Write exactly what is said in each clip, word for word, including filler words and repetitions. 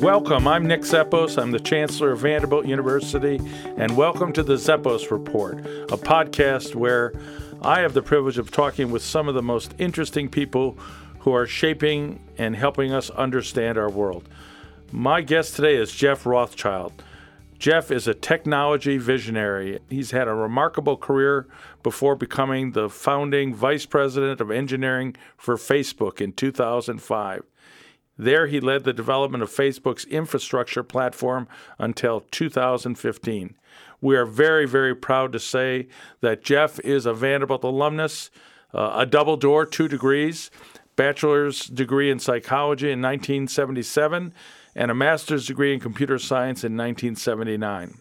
Welcome. I'm Nick Zeppos. I'm the Chancellor of Vanderbilt University, and welcome to the Zeppos Report, a podcast where I have the privilege of talking with some of the most interesting people who are shaping and helping us understand our world. My guest today is Jeff Rothschild. Jeff is a technology visionary. He's had a remarkable career before becoming the founding vice president of engineering for Facebook in two thousand five. There, he led the development of Facebook's infrastructure platform until two thousand fifteen. We are very, very proud to say that Jeff is a Vanderbilt alumnus, uh, a double door, two degrees, bachelor's degree in psychology in nineteen seventy-seven, and a master's degree in computer science in nineteen seventy-nine.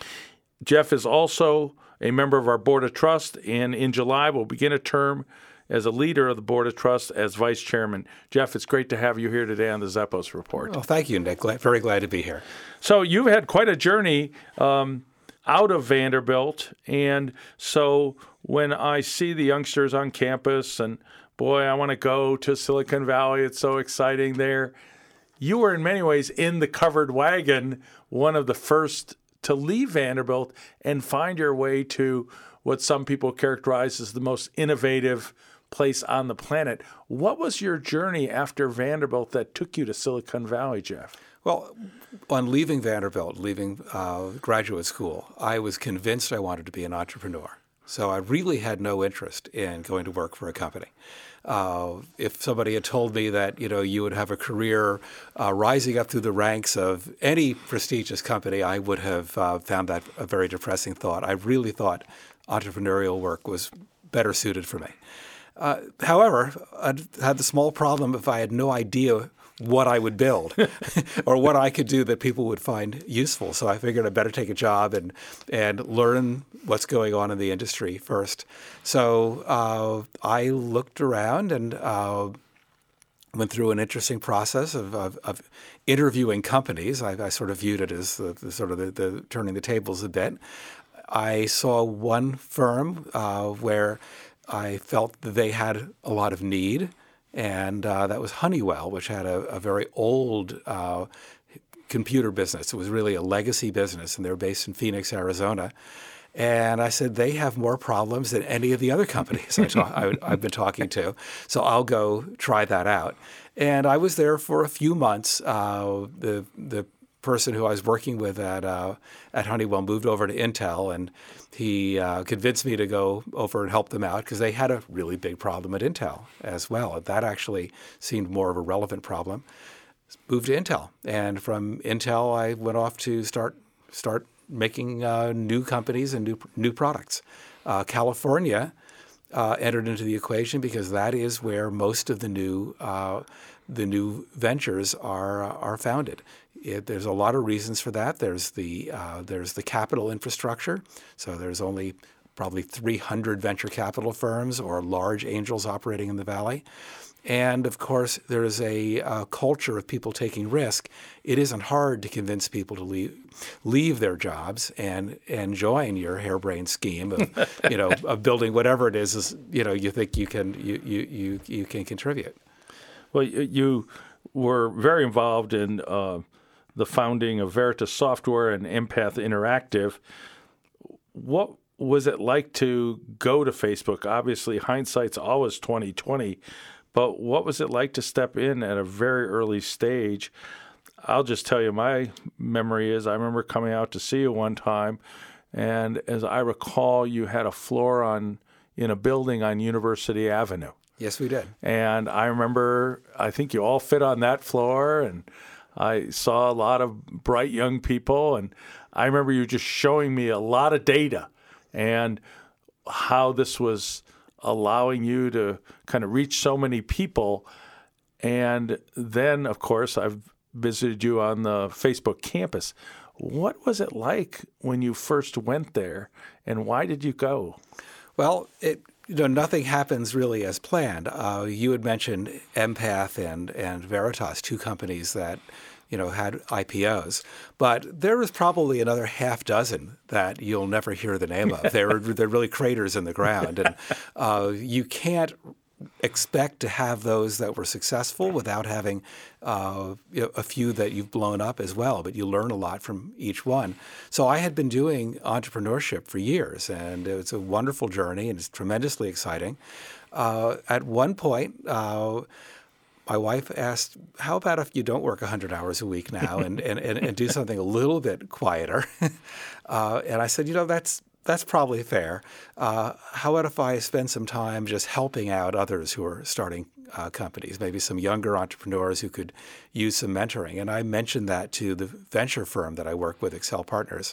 Jeff is also a member of our Board of Trust, and in July will begin a term as a leader of the Board of Trust as Vice Chairman. Jeff, it's great to have you here today on the Zeppos Report. Well, thank you, Nick. Glad, very glad to be here. So you've had quite a journey um, out of Vanderbilt, and so when I see the youngsters on campus, and boy, I want to go to Silicon Valley, it's so exciting there. You were in many ways in the covered wagon, one of the first to leave Vanderbilt and find your way to what some people characterize as the most innovative place on the planet. What was your journey after Vanderbilt that took you to Silicon Valley, Jeff? Well, on leaving Vanderbilt, leaving uh, graduate school, I was convinced I wanted to be an entrepreneur. So I really had no interest in going to work for a company. Uh, if somebody had told me that, you know, you would have a career uh, rising up through the ranks of any prestigious company, I would have uh, found that a very depressing thought. I really thought entrepreneurial work was better suited for me. Uh, however, I had the small problem if I had no idea what I would build or what I could do that people would find useful. So I figured I'd better take a job and and learn what's going on in the industry first. So uh, I looked around and uh, went through an interesting process of, of, of interviewing companies. I, I sort of viewed it as the, the sort of the, the turning the tables a bit. I saw one firm uh, where I felt that they had a lot of need, and uh, that was Honeywell, which had a, a very old uh, computer business. It was really a legacy business, and they're based in Phoenix, Arizona. And I said, they have more problems than any of the other companies I talk, I, I've been talking to, so I'll go try that out. And I was there for a few months. Uh, the the person who I was working with at uh, at Honeywell moved over to Intel, and he uh, convinced me to go over and help them out because they had a really big problem at Intel as well. That actually seemed more of a relevant problem. Moved to Intel, and from Intel I went off to start start making uh, new companies and new new products. Uh, California uh, entered into the equation because that is where most of the new uh, the new ventures are are founded. It, there's a lot of reasons for that. There's the uh, there's the capital infrastructure. So there's only probably three hundred venture capital firms or large angels operating in the valley. And of course, there's a uh, culture of people taking risk. It isn't hard to convince people to leave leave their jobs and and join your harebrained scheme of you know of building whatever it is, is you know you think you can you you you, you can contribute. Well, you were very involved in uh, the founding of Veritas Software and Empath Interactive. What was it like to go to Facebook? Obviously, hindsight's always twenty twenty, but what was it like to step in at a very early stage? I'll just tell you, my memory is I remember coming out to see you one time, and as I recall, you had a floor on in a building on University Avenue. Yes, we did. And I remember, I think you all fit on that floor, and I saw a lot of bright young people, and I remember you just showing me a lot of data and how this was allowing you to kind of reach so many people. And then, of course, I've visited you on the Facebook campus. What was it like when you first went there, and why did you go? Well, it you know, nothing happens really as planned. Uh, you had mentioned Empath and and Veritas, two companies that, you know, had I P Os, but there was probably another half dozen that you'll never hear the name of. They're they're really craters in the ground, and uh, you can't expect to have those that were successful without having uh, you know, a few that you've blown up as well, but you learn a lot from each one. So I had been doing entrepreneurship for years, and it's a wonderful journey, and it's tremendously exciting. Uh, at one point, uh, my wife asked, how about if you don't work one hundred hours a week now and, and, and, and do something a little bit quieter? uh, and I said, you know, that's That's probably fair. Uh, how about if I spend some time just helping out others who are starting uh, companies, maybe some younger entrepreneurs who could use some mentoring? And I mentioned that to the venture firm that I work with, Excel Partners.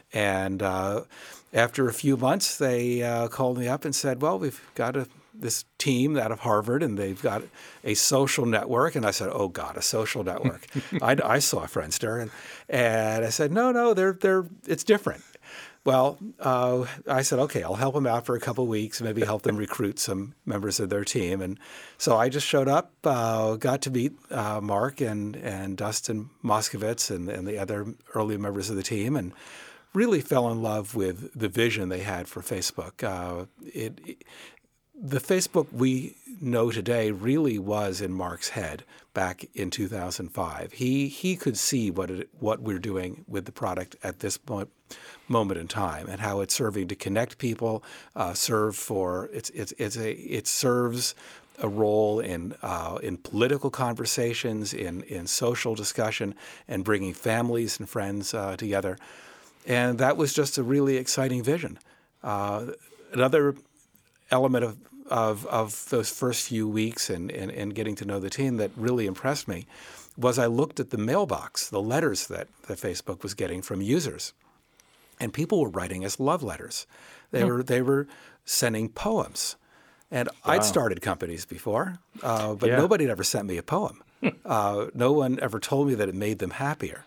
And uh, after a few months, they uh, called me up and said, well, we've got a, this team out of Harvard, and they've got a social network. And I said, oh, God, a social network. I, I saw Friendster. And, and I said, no, no, they're, they're, it's different. Well, uh, I said, okay, I'll help them out for a couple of weeks, maybe help them recruit some members of their team. And so I just showed up, uh, got to meet uh, Mark and, and Dustin Moskovitz and, and the other early members of the team, and really fell in love with the vision they had for Facebook. Uh, it, it, the Facebook we know today really was in Mark's head back in two thousand five. He he could see what it, what we're doing with the product at this point. moment in time, and how it's serving to connect people, uh, serve for it's it's it's a it serves a role in uh, in political conversations, in in social discussion, and bringing families and friends uh, together, and that was just a really exciting vision. Uh, another element of of of those first few weeks and, and and getting to know the team that really impressed me was I looked at the mailbox, the letters that that Facebook was getting from users. And people were writing us love letters. They were they were sending poems. And wow. I'd started companies before, uh, but yeah. nobody had ever sent me a poem. uh, no one ever told me that it made them happier.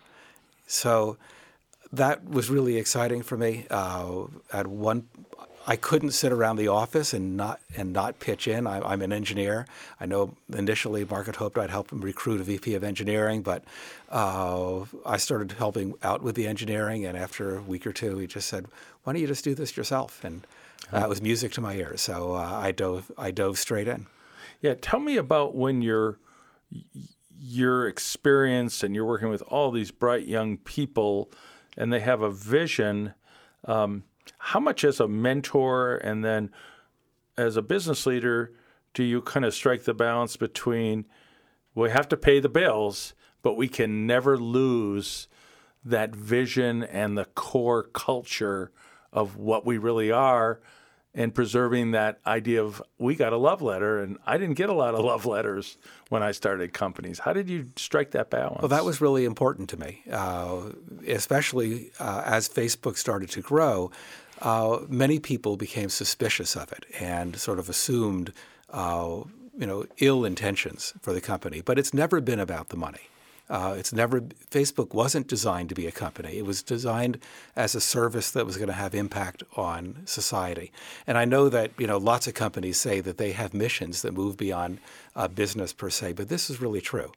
So that was really exciting for me. Uh, at one, I couldn't sit around the office and not and not pitch in. I, I'm an engineer. I know initially Mark had hoped I'd help him recruit a V P of engineering, but uh, I started helping out with the engineering. And after a week or two, he just said, "Why don't you just do this yourself?" And that uh, was music to my ears. So uh, I dove I dove straight in. Yeah, tell me about when you're your experience and you're working with all these bright young people, and they have a vision. Um, How much as a mentor and then as a business leader do you kind of strike the balance between we have to pay the bills, but we can never lose that vision and the core culture of what we really are, and preserving that idea of we got a love letter, and I didn't get a lot of love letters when I started companies. How did you strike that balance? Well, that was really important to me, uh, especially uh, as Facebook started to grow. Uh, many people became suspicious of it and sort of assumed, uh, you know, ill intentions for the company. But it's never been about the money. Uh, it's never Facebook wasn't designed to be a company. It was designed as a service that was going to have impact on society. And I know that you know lots of companies say that they have missions that move beyond uh, business per se, but this is really true.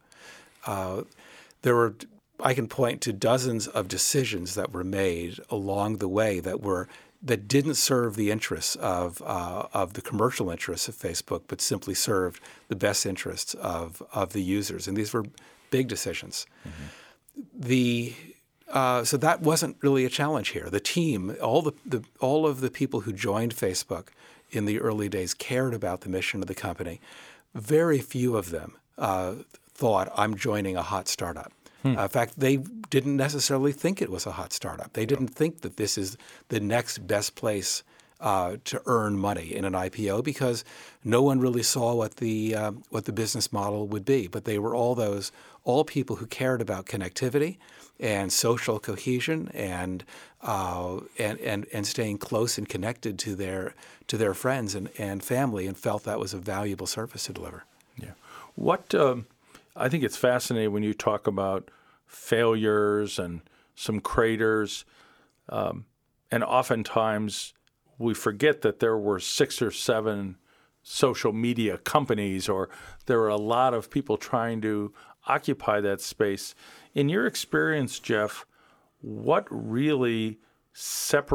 Uh, there were. I can point to dozens of decisions that were made along the way that were that didn't serve the interests of uh, of the commercial interests of Facebook, but simply served the best interests of of the users. And these were big decisions. Mm-hmm. The uh, so that wasn't really a challenge here. The team, all the, the all of the people who joined Facebook in the early days cared about the mission of the company. Very few of them uh, thought, I'm joining a hot startup. Hmm. Uh, in fact, they didn't necessarily think it was a hot startup. They didn't think that this is the next best place uh, to earn money in an I P O because no one really saw what the uh, what the business model would be. But they were all those all people who cared about connectivity and social cohesion and uh, and and and staying close and connected to their to their friends and, and family, and felt that was a valuable service to deliver. Yeah. What um, I think it's fascinating when you talk about failures and some craters, um, and oftentimes we forget that there were six or seven social media companies, or there were a lot of people trying to occupy that space. In your experience, Jeff, what really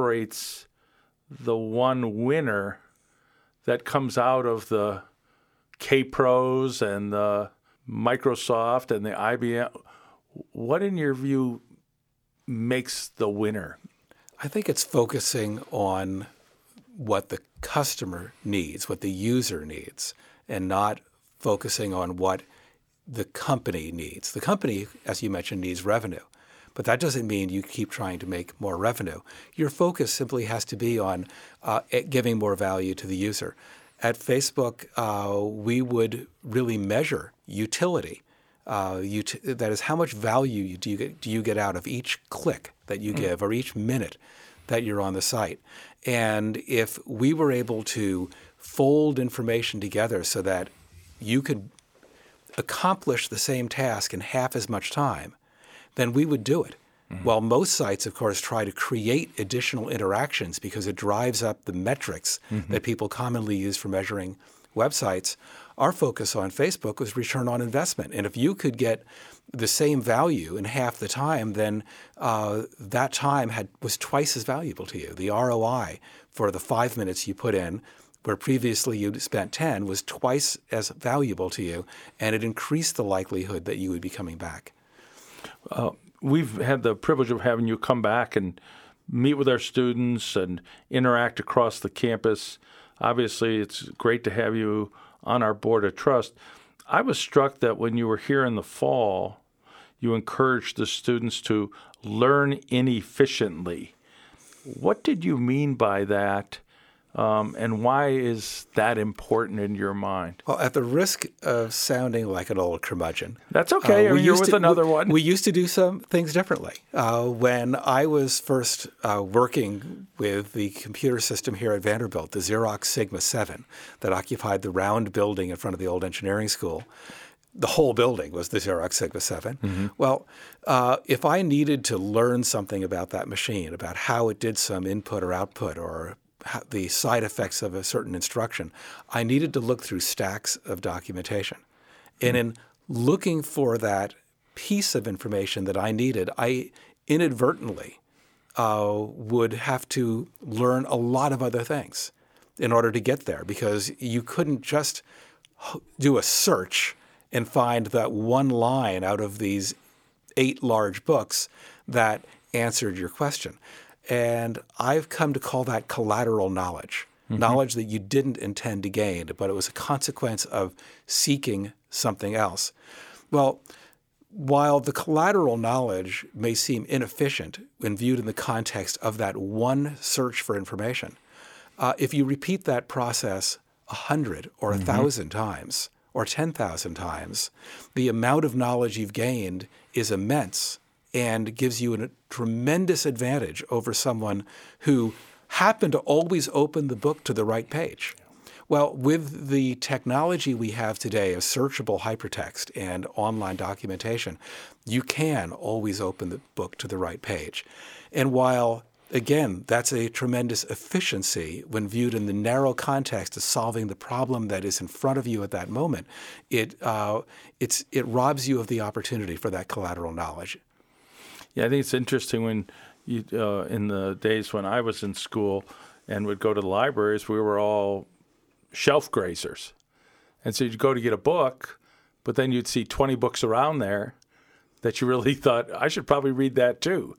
separates the one winner that comes out of the K-Pros and the Microsoft and the I B M. What, in your view, makes the winner? I think it's focusing on what the customer needs, what the user needs, and not focusing on what the company needs. The company, as you mentioned, needs revenue. But that doesn't mean you keep trying to make more revenue. Your focus simply has to be on uh, giving more value to the user. At Facebook, uh, we would really measure utility. Uh, ut- that is, how much value do you get, do you get out of each click that you give or each minute that you're on the site? And if we were able to fold information together so that you could accomplish the same task in half as much time, then we would do it. Mm-hmm. While most sites, of course, try to create additional interactions because it drives up the metrics mm-hmm. that people commonly use for measuring websites, our focus on Facebook was return on investment. And if you could get the same value in half the time, then uh, that time had was twice as valuable to you. The R O I for the five minutes you put in, where previously you'd spent ten, was twice as valuable to you, and it increased the likelihood that you would be coming back. Uh, we've had the privilege of having you come back and meet with our students and interact across the campus. Obviously, it's great to have you on our board of trust. I was struck that when you were here in the fall, you encouraged the students to learn inefficiently. What did you mean by that? Um, and why is that important in your mind? Well, at the risk of sounding like an old curmudgeon. That's okay. Uh, You're with to, another we, one. We used to do some things differently. Uh, when I was first uh, working with the computer system here at Vanderbilt, the Xerox Sigma seven that occupied the round building in front of the old engineering school, the whole building was the Xerox Sigma seven. Mm-hmm. Well, uh, if I needed to learn something about that machine, about how it did some input or output or the side effects of a certain instruction, I needed to look through stacks of documentation. Mm-hmm. And in looking for that piece of information that I needed, I inadvertently uh, would have to learn a lot of other things in order to get there, because you couldn't just do a search and find that one line out of these eight large books that answered your question. And I've come to call that collateral knowledge, mm-hmm. knowledge that you didn't intend to gain, but it was a consequence of seeking something else. Well, while the collateral knowledge may seem inefficient when viewed in the context of that one search for information, uh, if you repeat that process a hundred or a mm-hmm. thousand times or ten thousand times, the amount of knowledge you've gained is immense and gives you a tremendous advantage over someone who happened to always open the book to the right page. Well, with the technology we have today of searchable hypertext and online documentation, you can always open the book to the right page. And while, again, that's a tremendous efficiency when viewed in the narrow context of solving the problem that is in front of you at that moment, it uh, it's it robs you of the opportunity for that collateral knowledge. Yeah, I think it's interesting when you, uh, in the days when I was in school and would go to the libraries, we were all shelf grazers. And so you'd go to get a book, but then you'd see twenty books around there that you really thought, I should probably read that too.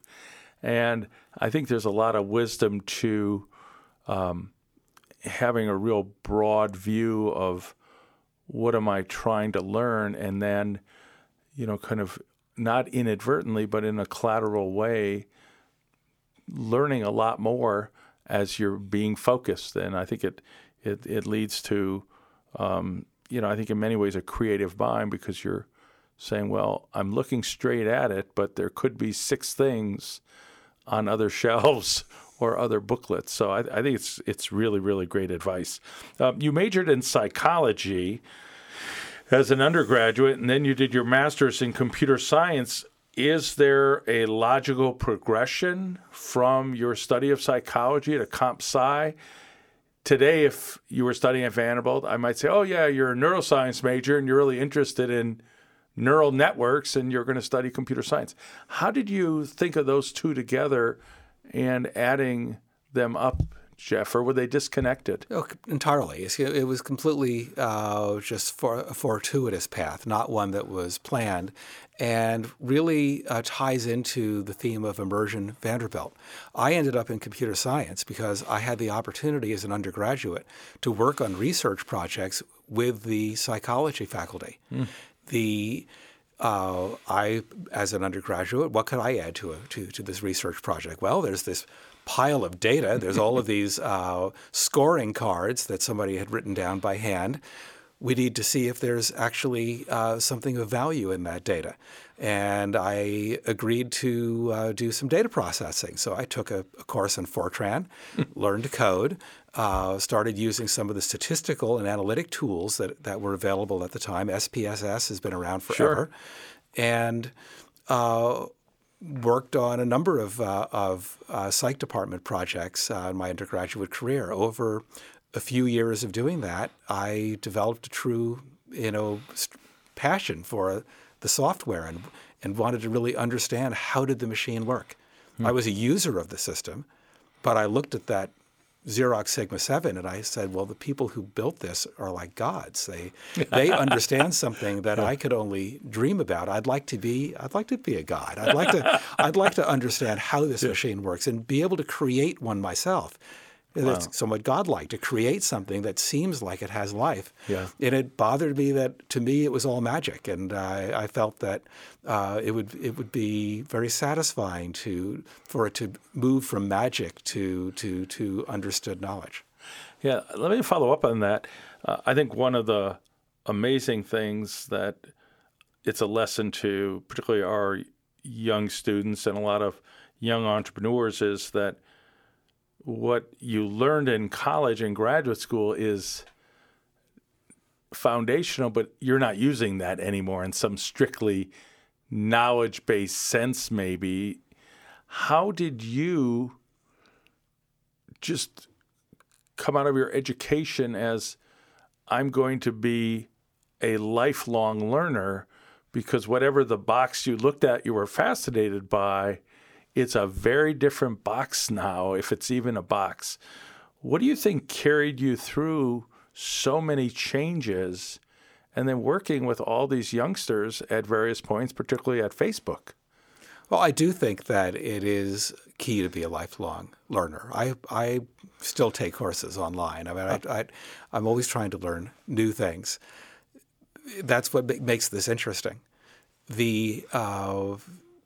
And I think there's a lot of wisdom to um, having a real broad view of what am I trying to learn, and then, you know, kind of not inadvertently, but in a collateral way, learning a lot more as you're being focused. And I think it it, it leads to, um, you know, I think in many ways a creative mind, because you're saying, well, I'm looking straight at it, but there could be six things on other shelves or other booklets. So I, I think it's it's really, really great advice. Um, you majored in psychology as an undergraduate, and then you did your master's in computer science. Is there a logical progression from your study of psychology to comp sci? Today, if you were studying at Vanderbilt, I might say, oh, yeah, you're a neuroscience major and you're really interested in neural networks and you're going to study computer science. How did you think of those two together and adding them up Jeff, or were they disconnected? Oh, entirely. It was completely uh, just for a fortuitous path, not one that was planned, and really uh, ties into the theme of Immersion Vanderbilt. I ended up in computer science because I had the opportunity as an undergraduate to work on research projects with the psychology faculty. Mm. The uh, I, as an undergraduate, what could I add to a, to to this research project? Well, there's this pile of data. There's all of these uh, scoring cards that somebody had written down by hand. We need to see if there's actually uh, something of value in that data. And I agreed to uh, do some data processing. So I took a, a course in Fortran, learned to code, uh, started using some of the statistical and analytic tools that, that were available at the time. S P S S has been around forever. Sure. And uh, worked on a number of, uh, of uh, psych department projects uh, in my undergraduate career. Over a few years of doing that, I developed a true, you know, passion for the software and, and wanted to really understand how did the machine work. Hmm. I was a user of the system, but I looked at that Xerox Sigma seven and I said, well, the people who built this are like gods. They they understand something that I could only dream about. I'd like to be I'd like to be a god. I'd like to I'd like to understand how this yeah. machine works and be able to create one myself. Wow. It's somewhat godlike to create something that seems like it has life. Yeah. And it bothered me that, to me, it was all magic, and I, I felt that uh, it would it would be very satisfying to for it to move from magic to to to understood knowledge. Yeah. Let me follow up on that. Uh, I think one of the amazing things that it's a lesson to, particularly our young students and a lot of young entrepreneurs, is that what you learned in college and graduate school is foundational, but you're not using that anymore in some strictly knowledge-based sense, maybe. How did you just come out of your education as, I'm going to be a lifelong learner, because whatever the box you looked at, you were fascinated by, it's a very different box now, if it's even a box. What do you think carried you through so many changes and then working with all these youngsters at various points, particularly at Facebook? Well, I do think that it is key to be a lifelong learner. I I still take courses online. I mean, I, I, I'm always trying to learn new things. That's what makes this interesting. The uh,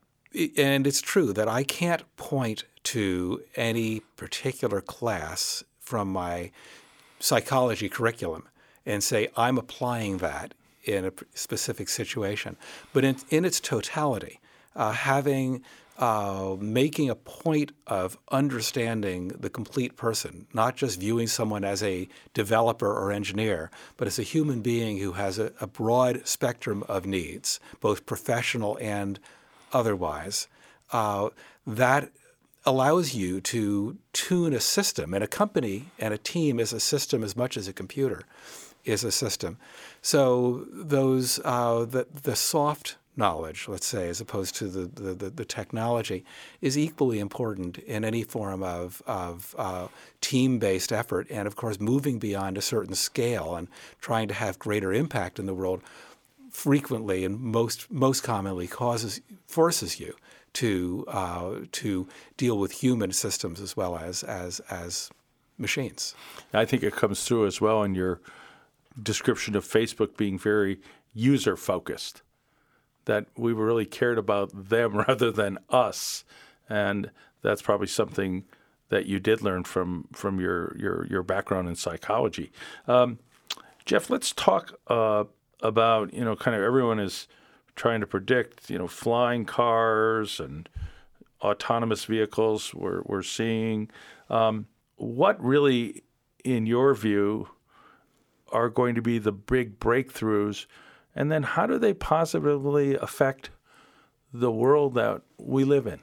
And it's true that I can't point to any particular class from my psychology curriculum and say I'm applying that in a specific situation. But in, in its totality, uh, having uh, making a point of understanding the complete person, not just viewing someone as a developer or engineer, but as a human being who has a, a broad spectrum of needs, both professional and otherwise, uh, that allows you to tune a system. And a company and a team is a system as much as a computer is a system. So those uh, the, the soft knowledge, let's say, as opposed to the, the, the technology, is equally important in any form of, of uh, team-based effort. And, of course, moving beyond a certain scale and trying to have greater impact in the world frequently and most most commonly causes forces you to uh, to deal with human systems as well as as as machines. I think it comes through as well in your description of Facebook being very user focused, that we really cared about them rather than us, and that's probably something that you did learn from from your your your background in psychology. Um, Jeff, let's talk Uh, about, you know, kind of everyone is trying to predict, you know, flying cars and autonomous vehicles we're, we're seeing. Um, what really, in your view, are going to be the big breakthroughs? And then how do they positively affect the world that we live in?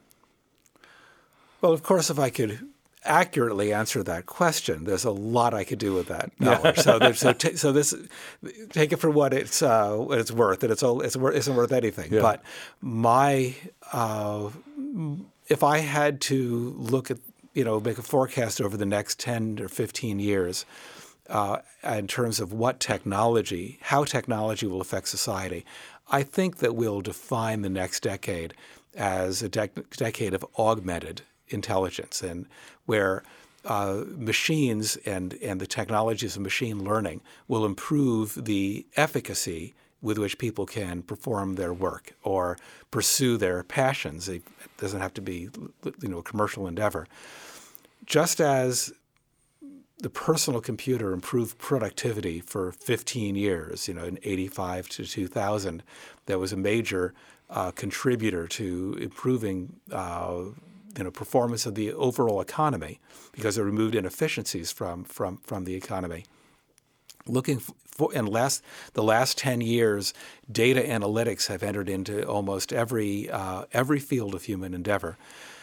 Well, of course, if I could accurately answer that question, there's a lot I could do with that knowledge. so, so, t- so this, take it for what it's uh, what it's worth, and it's all it's worth isn't worth anything. Yeah. But my, uh, if I had to look at you know, make a forecast over the next ten or fifteen years uh, in terms of what technology, how technology will affect society, I think that we'll define the next decade as a dec- decade of augmented intelligence, and where uh, machines and, and the technologies of machine learning will improve the efficacy with which people can perform their work or pursue their passions. It doesn't have to be, you know, a commercial endeavor. Just as the personal computer improved productivity for fifteen years, you know, in eighty-five to two thousand, that was a major uh, contributor to improving uh, you know, performance of the overall economy because it removed inefficiencies from from from the economy. Looking for in last the last ten years, data analytics have entered into almost every uh, every field of human endeavor.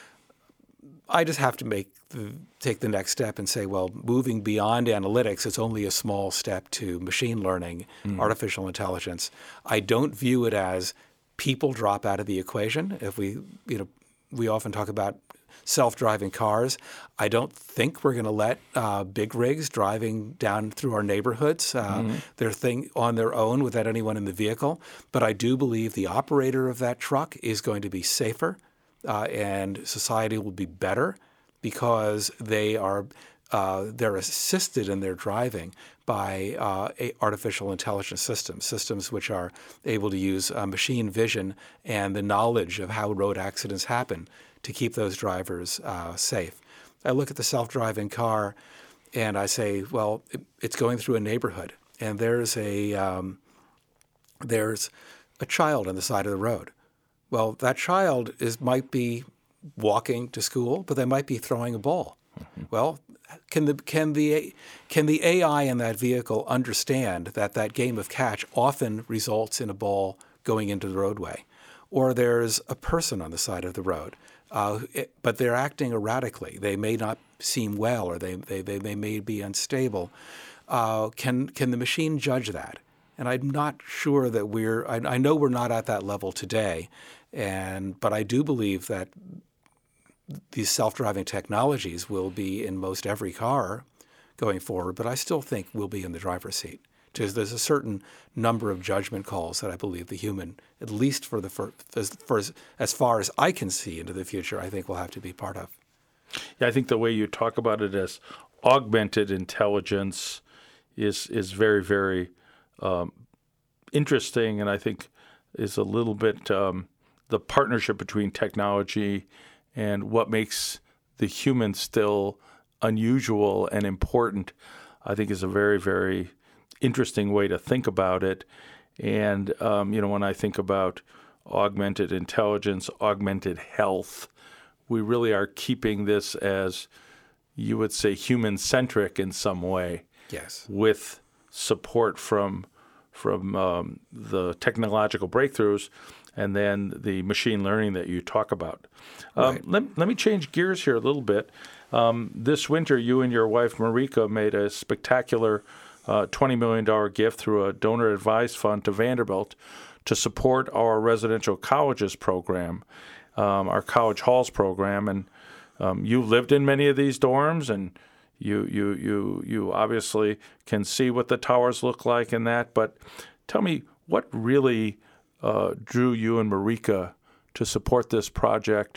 I just have to make the, take the next step and say, well, moving beyond analytics, it's only a small step to machine learning, mm. artificial intelligence. I don't view it as people drop out of the equation. If we, you know, we often talk about self-driving cars. I don't think we're going to let uh, big rigs driving down through our neighborhoods, uh, mm-hmm. their thing on their own without anyone in the vehicle. But I do believe the operator of that truck is going to be safer, uh, and society will be better because they are uh, they're assisted in their driving by uh, artificial intelligence systems, systems which are able to use uh, machine vision and the knowledge of how road accidents happen to keep those drivers uh, safe. I look at the self-driving car and I say, well, it, it's going through a neighborhood and there's a um, there's a child on the side of the road. Well, that child is might be walking to school, but they might be throwing a ball. Mm-hmm. Well, can the can the can the A I in that vehicle understand that that game of catch often results in a ball going into the roadway, or there's a person on the side of the road, uh, it, but they're acting erratically. They may not seem well, or they they they, they may be unstable. Uh, can can the machine judge that? And I'm not sure that we're. I, I know we're not at that level today, and but I do believe that these self-driving technologies will be in most every car going forward, but I still think we'll be in the driver's seat. Because there's a certain number of judgment calls that I believe the human, at least for the for, for as, as far as I can see into the future, I think will have to be part of. Yeah, I think the way you talk about it as augmented intelligence is is very, very um, interesting, and I think is a little bit um, the partnership between technology and what makes the human still unusual and important, I think is a very, very interesting way to think about it. And, um, you know, when I think about augmented intelligence, augmented health, we really are keeping this as, you would say, human-centric in some way. Yes. With support from, from um, the technological breakthroughs and then the machine learning that you talk about. Um, right. let, let me change gears here a little bit. Um, this winter, you and your wife, Marika, made a spectacular uh, twenty million dollars gift through a donor-advised fund to Vanderbilt to support our residential colleges program, um, our college halls program. And um, you lived in many of these dorms, and you, you, you, you obviously can see what the towers look like and that. But tell me, what really Uh, drew you and Marika to support this project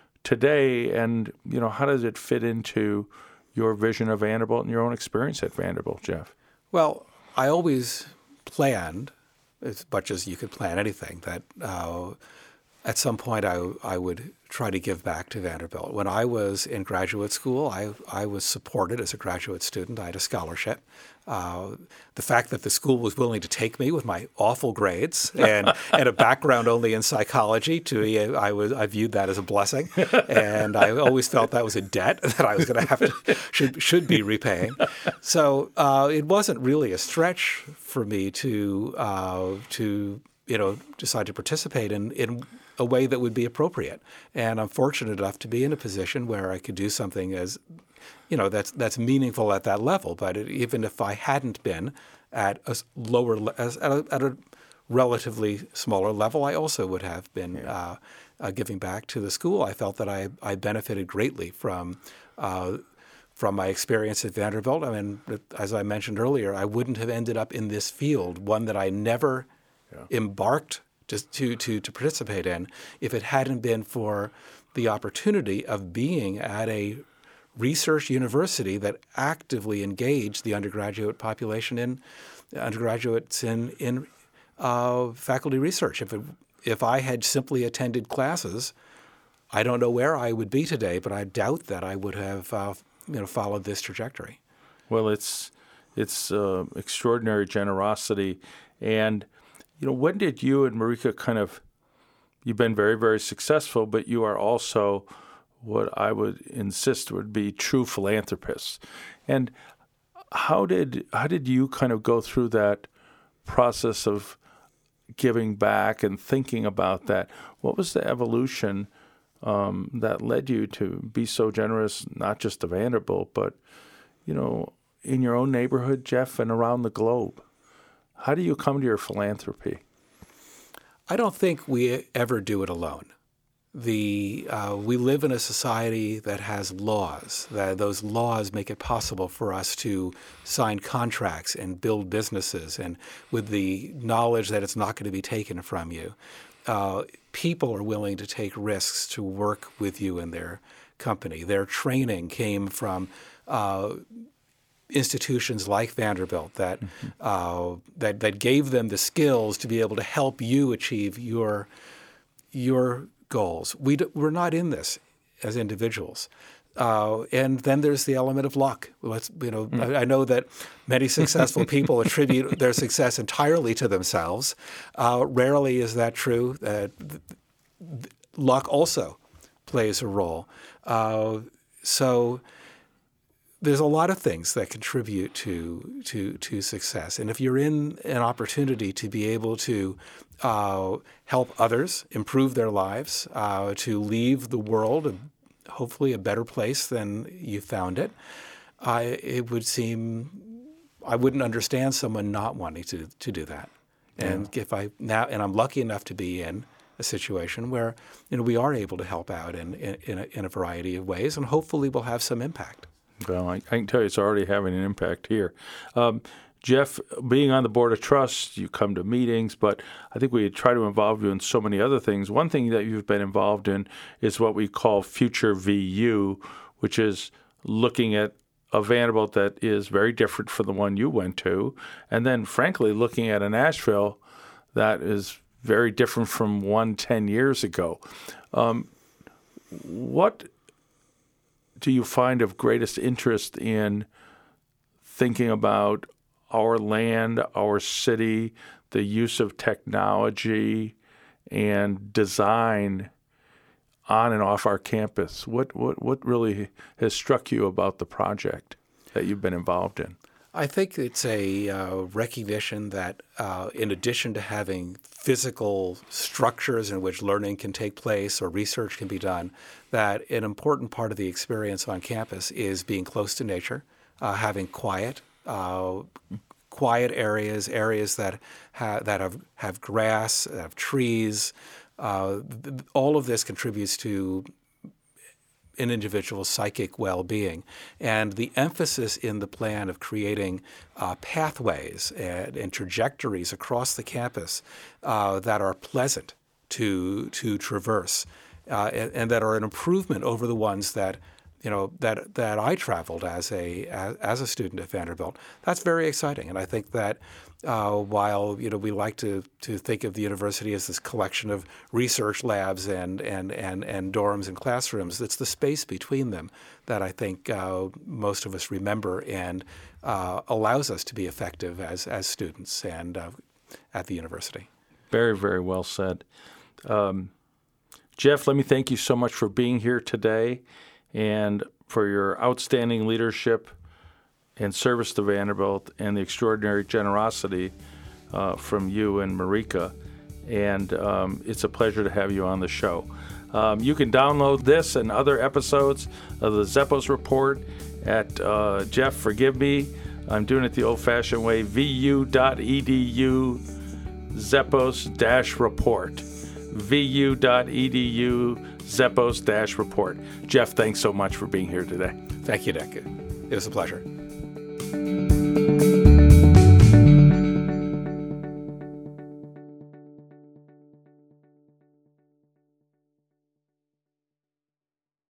today, and you know, how does it fit into your vision of Vanderbilt and your own experience at Vanderbilt, Jeff? Well, I always planned, as much as you could plan anything, that uh, at some point I, I would try to give back to Vanderbilt. When I was in graduate school, I, I was supported as a graduate student. I had a scholarship. Uh, the fact that the school was willing to take me with my awful grades and, and a background only in psychology, to me, I was I viewed that as a blessing, and I always felt that was a debt that I was going to have to should should be repaying. So uh, it wasn't really a stretch for me to uh, to you know decide to participate in in a way that would be appropriate. And I'm fortunate enough to be in a position where I could do something as you know, that's that's meaningful at that level. But it, even if I hadn't been at a lower, as, at, a, at a relatively smaller level, I also would have been yeah. uh, uh, giving back to the school. I felt that I, I benefited greatly from Uh, from my experience at Vanderbilt, I mean, as I mentioned earlier, I wouldn't have ended up in this field, one that I never yeah. embarked just to, to, to participate in, if it hadn't been for the opportunity of being at a research university that actively engaged the undergraduate population in undergraduates in in uh, faculty research. If it, if I had simply attended classes, I don't know where I would be today, but I doubt that I would have uh, you know followed this trajectory. Well, it's it's uh, extraordinary generosity, and you know when did you and Marika kind of? You've been very, very successful, but you are also what I would insist would be true philanthropists. And how did how did you kind of go through that process of giving back and thinking about that? What was the evolution um, that led you to be so generous, not just to Vanderbilt, but you know, in your own neighborhood, Jeff, and around the globe? How do you come to your philanthropy? I don't think we ever do it alone. The uh, we live in a society that has laws. That those laws make it possible for us to sign contracts and build businesses, and with the knowledge that it's not going to be taken from you. Uh, people are willing to take risks to work with you in their company. Their training came from uh, institutions like Vanderbilt that mm-hmm. uh, that that gave them the skills to be able to help you achieve your your goals. We do, we're not in this as individuals, uh, and then there's the element of luck. Let's you know mm. I, I know that many successful people attribute their success entirely to themselves. Uh, rarely is that true. Uh, th- th- luck also plays a role. Uh, so. There's a lot of things that contribute to to to success, and if you're in an opportunity to be able to uh, help others improve their lives, uh, to leave the world a, hopefully a better place than you found it, I, it would seem I wouldn't understand someone not wanting to to do that. And yeah. if I now and I'm lucky enough to be in a situation where you know we are able to help out in in, in, a, in a variety of ways, and hopefully we'll have some impact. Well, I, I can tell you it's already having an impact here. Um, Jeff, being on the board of trust, you come to meetings, but I think we try to involve you in so many other things. One thing that you've been involved in is what we call Future V U, which is looking at a Vanderbilt that is very different from the one you went to, and then, frankly, looking at an Asheville that is very different from one ten years ago. Um, what do you find of greatest interest in thinking about our land, our city, the use of technology and design on and off our campus? What what what really has struck you about the project that you've been involved in? I think it's a uh, recognition that uh, in addition to having physical structures in which learning can take place or research can be done, that an important part of the experience on campus is being close to nature, uh, having quiet, uh, quiet areas, areas that ha- that have, have grass, have trees. Uh, th- all of this contributes to an individual's psychic well-being. And the emphasis in the plan of creating uh, pathways and, and trajectories across the campus uh, that are pleasant to to traverse uh, and, and that are an improvement over the ones that you know that that I traveled as a as, as a student at Vanderbilt. That's very exciting, and I think that uh, while you know we like to to think of the university as this collection of research labs and and and and dorms and classrooms, it's the space between them that I think uh, most of us remember and uh, allows us to be effective as as students and uh, at the university. Very, very well said. Um, Jeff, let me thank you so much for being here today and for your outstanding leadership and service to Vanderbilt and the extraordinary generosity uh, from you and Marika. And um, it's a pleasure to have you on the show. Um, you can download this and other episodes of the Zeppos Report at, uh, Jeff, forgive me, I'm doing it the old-fashioned way, v u dot e d u Zeppos-report. v u dot e d u Zeppos dash report. Jeff, thanks so much for being here today. Thank you, Nick. It was a pleasure.